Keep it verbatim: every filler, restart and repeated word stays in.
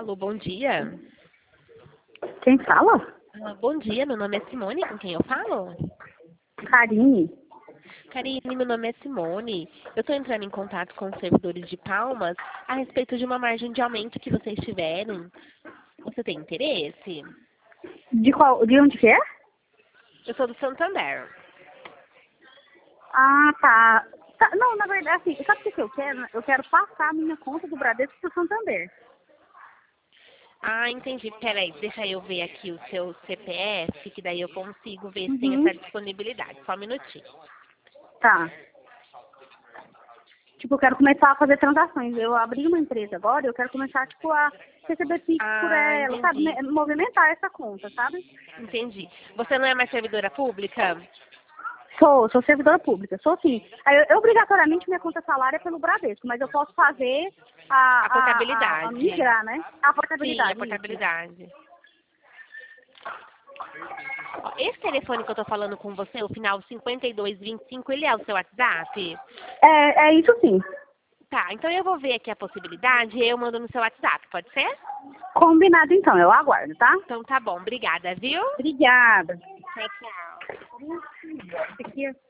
Alô, bom dia. Quem fala? Ah, bom dia, meu nome é Simone, com quem eu falo? Karine. Karine, meu nome é Simone. Eu estou entrando em contato com os servidores de Palmas a respeito de uma margem de aumento que vocês tiveram. Você tem interesse? De qual? De onde que é? Eu sou do Santander. Ah, tá. Tá, não, na verdade, assim, sabe o que que eu quero? Eu quero passar a minha conta do Bradesco pro Santander. Ah, entendi. Peraí, deixa eu ver aqui o seu C P F, que daí eu consigo ver se tem Uhum. essa disponibilidade. Só um minutinho. Tá. Tipo, eu quero começar a fazer transações. Eu abri uma empresa agora e eu quero começar, tipo, a receber Pix por Ah, ela, sabe? entendi. Me- Movimentar essa conta, sabe? Entendi. Você não é mais servidora pública? Sou, sou servidora pública, sou sim. Aí, eu, obrigatoriamente minha conta salário é pelo Bradesco, mas eu posso fazer a, A a, a, a portabilidade. migrar, né? A Sim, a portabilidade, isso. portabilidade. Ó, esse telefone que eu tô falando com você, o final cinquenta e dois vinte e cinco, ele é o seu WhatsApp? É, é isso sim. Tá, então eu vou ver aqui a possibilidade e eu mando no seu WhatsApp, pode ser? Combinado então, eu aguardo, tá? Então tá bom, obrigada, viu? Obrigada. Tchau, tchau. Aqui,